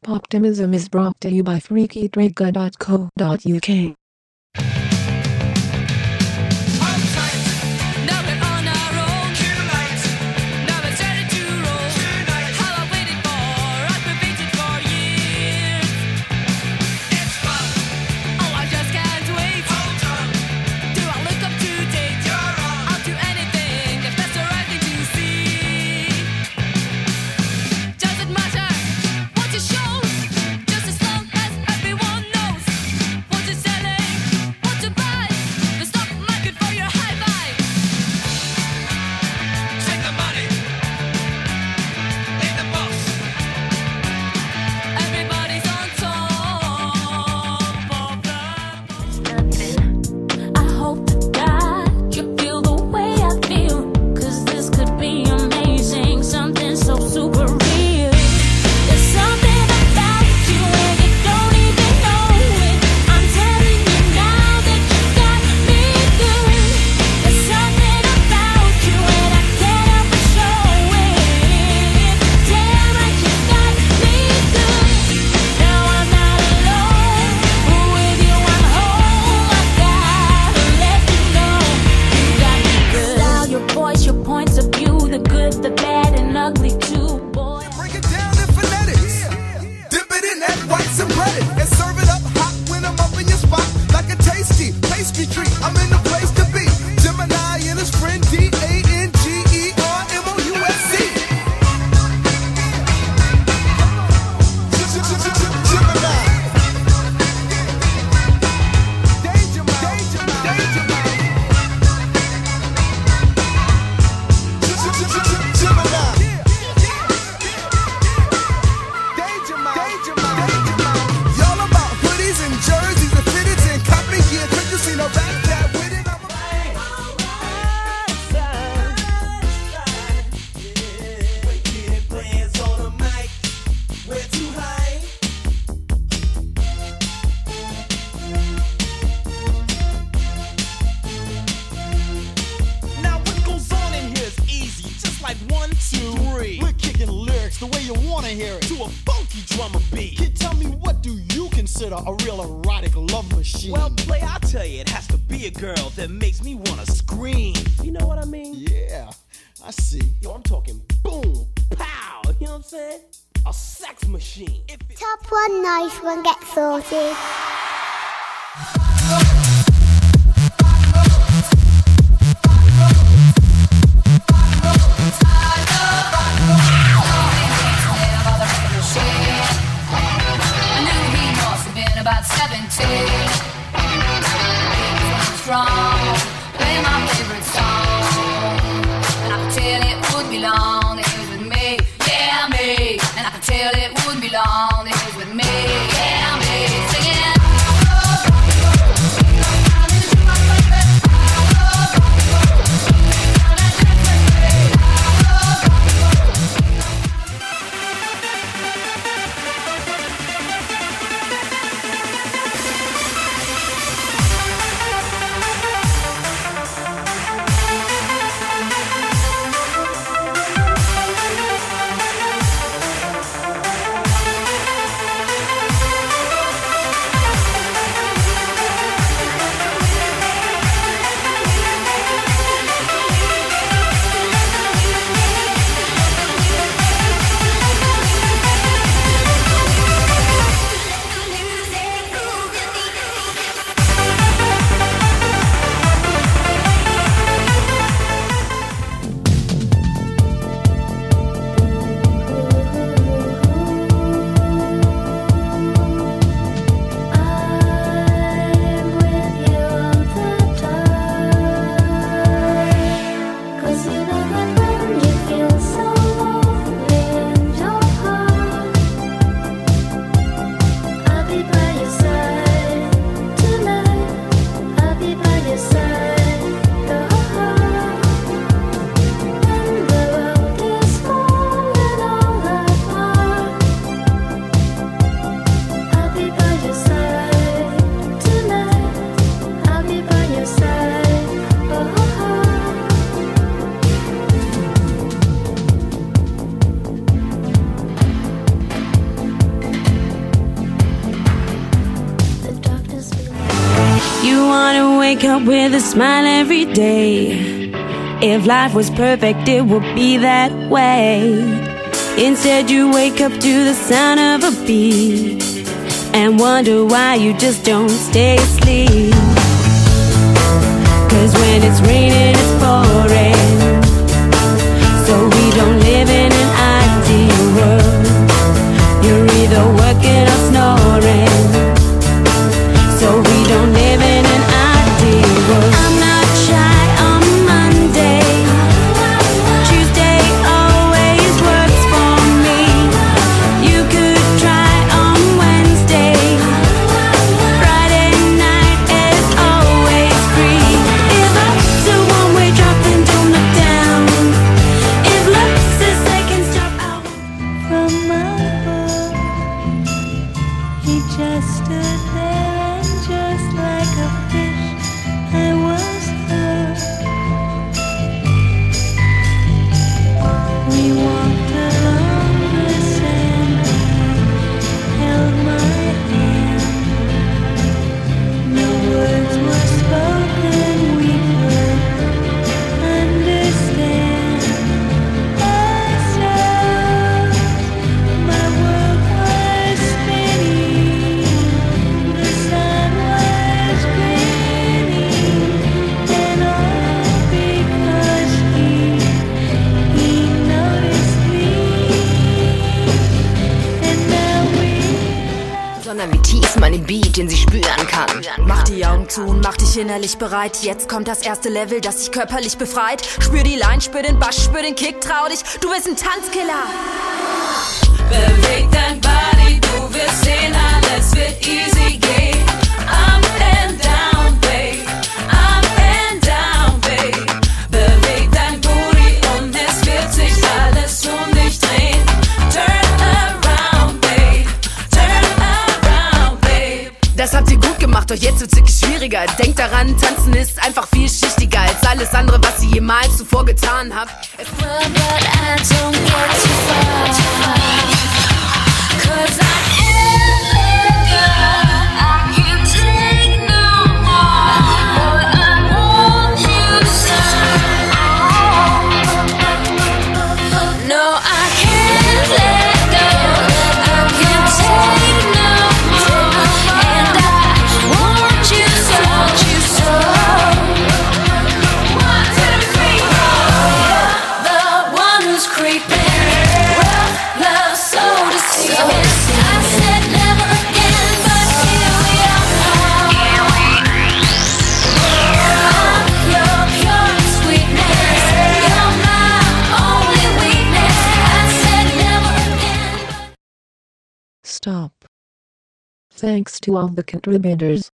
Poptimism is brought to you by freakydraga.co.uk. A real erotic love machine. Well, play, I'll tell you, it has to be a girl that makes me wanna scream. You know what I mean? Yeah, I see. Yo, I'm talking boom, pow, you know what I'm saying? A sex machine. Top one, nice one, get sorted. About 17, strong, play my favorite song, and I could tell it would be long that he was with me, yeah me, and I could tell it would be long that he was with me, yeah me, singing. wake up with a smile every day. If life was perfect, it would be that way. Instead, you wake up to the sound of a beat and wonder why you just don't stay asleep. 'Cause when it's raining, it's pouring. So we don't live in an ideal world. You're either working or snoring. So we don't live in an ideal world. I'm not shy on Monday. Tuesday always works for me. You could try on Wednesday. Friday night is always free. If love's a one-way drop, then don't look down. If love's a second stop, I'll from above. He just stood there, and just like a fish, I was hooked. We walked along the sand, held my hand. No words were spoken, we could understand ourselves. My world was spinning, the sun was grinning, and all because he noticed me. And now we Sondern wie tief man den Beat, den sie spüren kann. Mach die Augen zu und mach dich innerlich bereit. Jetzt kommt das erste Level, das dich körperlich befreit. Spür die Line, spür den Bass, spür den Kick, trau dich, du bist ein Tanzkiller. Beweg dein Body, du wirst sehen, alles wird easy gehen. Up and down, babe. Up and down, babe. Beweg dein Booty und es wird sich alles um dich drehen. Turn around, babe. Turn around, babe. Das habt ihr gut gemacht, doch jetzt wird's wirklich schwieriger. Denkt daran, tanzen ist einfach vielschichtiger als alles andere, was ihr jemals zuvor getan habt. But I don't get too far. 'Cause I can't let go. I can't take no more. Boy, I want you so. No, I can't let go. I can't take no more. And I want you so. One, two, three, four. The one who's creeping. Love so deceiving. I said never again, but here we are. Your pure sweetness. You're my only weakness. I said never again. Stop. Thanks to all the contributors.